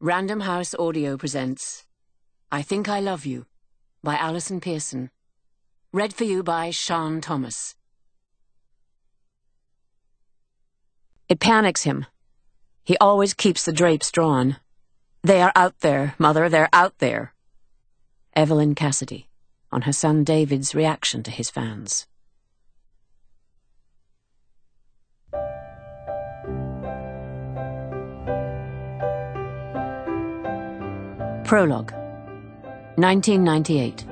Random House Audio presents I Think I Love You by Alison Pearson. Read for you by Sian Thomas. It panics him. He always keeps the drapes drawn. They are out there, Mother, they're out there. Evelyn Cassidy, on her son David's reaction to his fans. Prologue, 1998.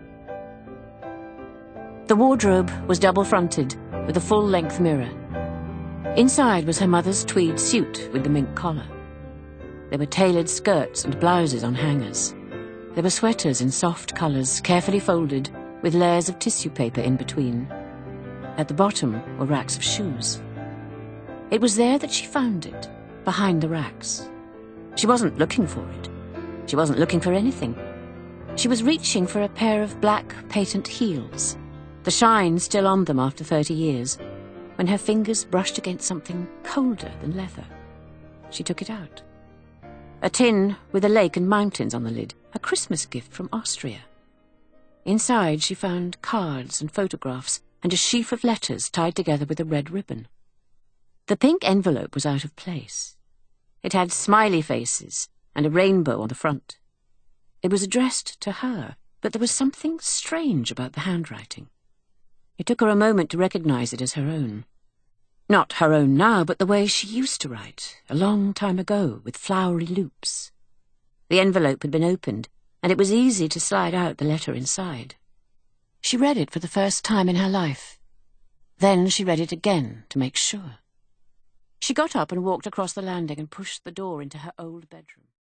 The wardrobe was double-fronted, with a full-length mirror. Inside was her mother's tweed suit with the mink collar. There were tailored skirts and blouses on hangers. There were sweaters in soft colours, carefully folded, with layers of tissue paper in between. At the bottom were racks of shoes. It was there that she found it, behind the racks. She wasn't looking for it. She wasn't looking for anything. She was reaching for a pair of black patent heels, the shine still on them after 30 years, when her fingers brushed against something colder than leather. She took it out. A tin with a lake and mountains on the lid, a Christmas gift from Austria. Inside she found cards and photographs and a sheaf of letters tied together with a red ribbon. The pink envelope was out of place. It had smiley faces and a rainbow on the front. It was addressed to her, but there was something strange about the handwriting. It took her a moment to recognize it as her own. Not her own now, but the way she used to write, a long time ago, with flowery loops. The envelope had been opened, and it was easy to slide out the letter inside. She read it for the first time in her life. Then she read it again to make sure. She got up and walked across the landing and pushed the door into her old bedroom.